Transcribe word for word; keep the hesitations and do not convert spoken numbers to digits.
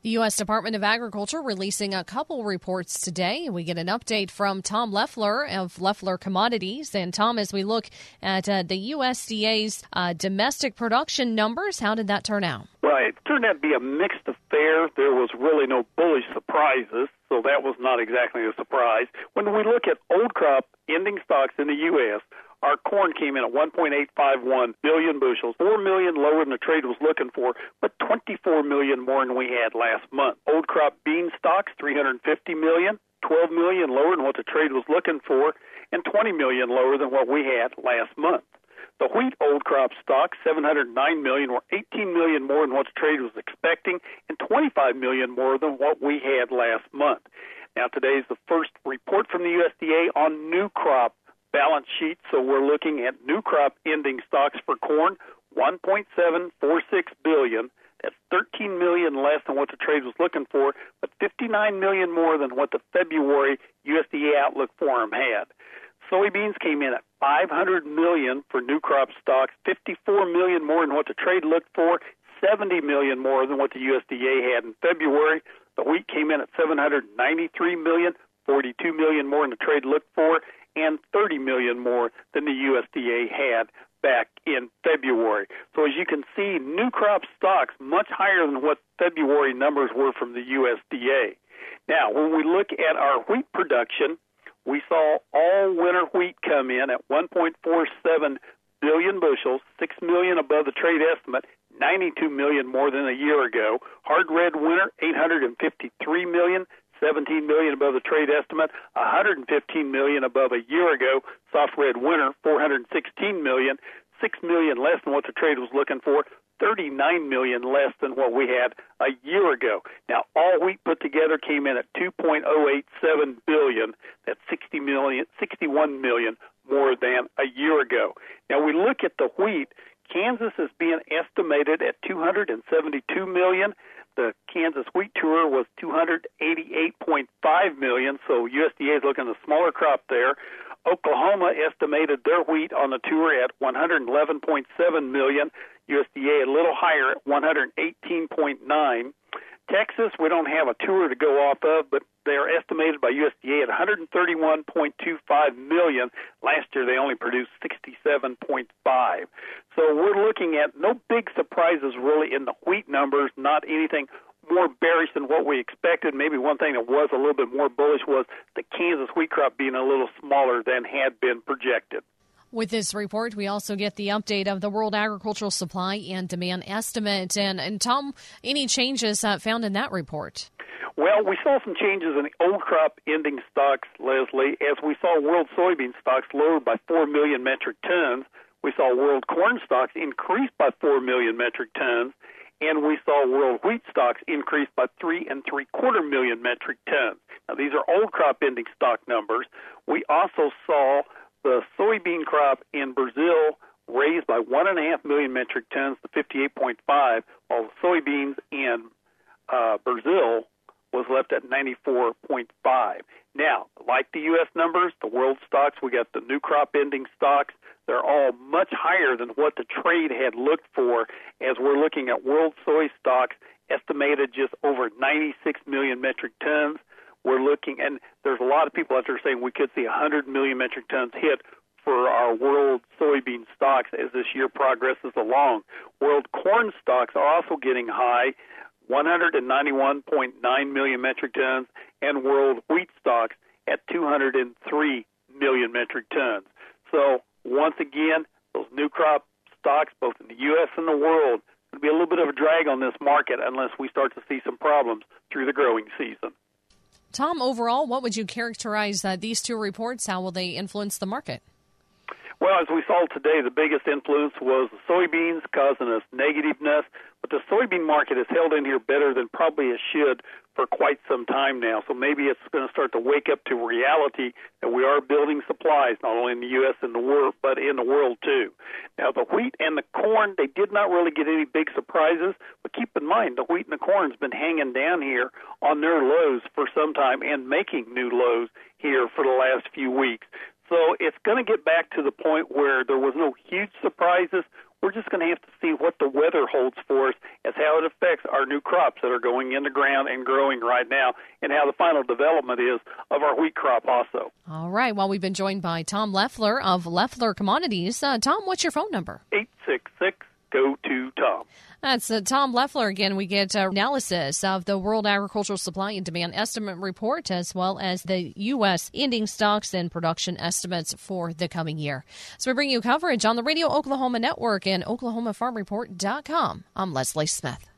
The U S Department of Agriculture releasing a couple reports today. We get an update from Tom Leffler of Leffler Commodities. And Tom, as we look at uh, the U S D A's uh, domestic production numbers, how did that turn out? Well, it turned out to be a mixed affair. There was really no bullish surprises, so that was not exactly a surprise. When we look at old crop ending stocks in the U S, our corn came in at one point eight five one billion bushels, four million lower than the trade was looking for, but twenty-four million more than we had last month. Old crop bean stocks, three hundred fifty million, twelve million lower than what the trade was looking for, and twenty million lower than what we had last month. The wheat old crop stocks, seven hundred nine million, were eighteen million more than what the trade was expecting, and twenty-five million more than what we had last month. Now, today's the first report from the U S D A on new crop balance sheet, so we're looking at new crop ending stocks for corn, one point seven four six billion. That's thirteen million less than what the trade was looking for, but fifty-nine million more than what the February U S D A outlook forum had. Soybeans came in at five hundred million for new crop stocks, fifty-four million more than what the trade looked for, seventy million more than what the U S D A had in February. The wheat came in at seven hundred ninety-three million, forty-two million more than the trade looked for, and thirty million more than the U S D A had back in February. So as you can see, new crop stocks much higher than what February numbers were from the U S D A. Now, when we look at our wheat production, we saw all winter wheat come in at one point four seven billion bushels, six million above the trade estimate, ninety-two million more than a year ago. Hard red winter, eight hundred fifty-three million, seventeen million above the trade estimate, one hundred fifteen million above a year ago. Soft red winter, four hundred sixteen million, six million less than what the trade was looking for, thirty-nine million less than what we had a year ago. Now, all wheat put together came in at two point oh eight seven billion. That's sixty million, sixty-one million more than a year ago. Now, we look at the wheat. Kansas is being estimated at two hundred seventy-two million. The Kansas Wheat Tour was two hundred eighty-eight point five million, so U S D A is looking at a smaller crop there. Oklahoma estimated their wheat on the tour at one hundred eleven point seven million. U S D A a little higher at one hundred eighteen point nine. Texas, we don't have a tour to go off of, but they're estimated by U S D A at one hundred thirty-one point two five million. Last year, they only produced sixty-seven point five. So we're looking at no big surprises really in the wheat numbers, not anything more bearish than what we expected. Maybe one thing that was a little bit more bullish was the Kansas wheat crop being a little smaller than had been projected. With this report, we also get the update of the World Agricultural Supply and Demand Estimate. And, and Tom, any changes uh, found in that report? Well, we saw some changes in the old crop ending stocks, Leslie, as we saw world soybean stocks lowered by four million metric tons. We saw world corn stocks increase by four million metric tons, and we saw world wheat stocks increase by three and three quarter million metric tons. Now, these are old crop ending stock numbers. We also saw the soybean crop in Brazil raised by one and a half million metric tons to fifty-eight point five, while the soybeans in uh, Brazil was left at ninety-four point five. Now, like the U S numbers, the world stocks, we got the new crop ending stocks. They're all much higher than what the trade had looked for, as we're looking at world soy stocks estimated just over ninety-six million metric tons. We're looking, and there's a lot of people out there saying we could see one hundred million metric tons hit for our world soybean stocks as this year progresses along. World corn stocks are also getting high, one hundred ninety-one point nine million metric tons, and world wheat stocks at two hundred three million metric tons. So once again, those new crop stocks, both in the U S and the world, will be a little bit of a drag on this market unless we start to see some problems through the growing season. Tom, overall, what would you characterize uh, these two reports? How will they influence the market? Well, as we saw today, the biggest influence was the soybeans causing us negativeness, but the soybean market has held in here better than probably it should for quite some time now. So maybe it's going to start to wake up to reality that we are building supplies, not only in the U S and the world, but in the world too. Now, the wheat and the corn, they did not really get any big surprises, but keep in mind, the wheat and the corn has been hanging down here on their lows for some time and making new lows here for the last few weeks. So it's going to get back to the point where there was no huge surprises. We're just going to have to see what the weather holds for us as how it affects our new crops that are going in the ground and growing right now, and how the final development is of our wheat crop also. All right. Well, we've been joined by Tom Leffler of Leffler Commodities. Uh, Tom, what's your phone number? eight six six, G O two, T O M. That's uh, Tom Leffler. Again, we get uh, analysis of the World Agricultural Supply and Demand Estimate Report, as well as the U S ending stocks and production estimates for the coming year. So we bring you coverage on the Radio Oklahoma Network and Oklahoma Farm Report dot com. I'm Leslie Smith.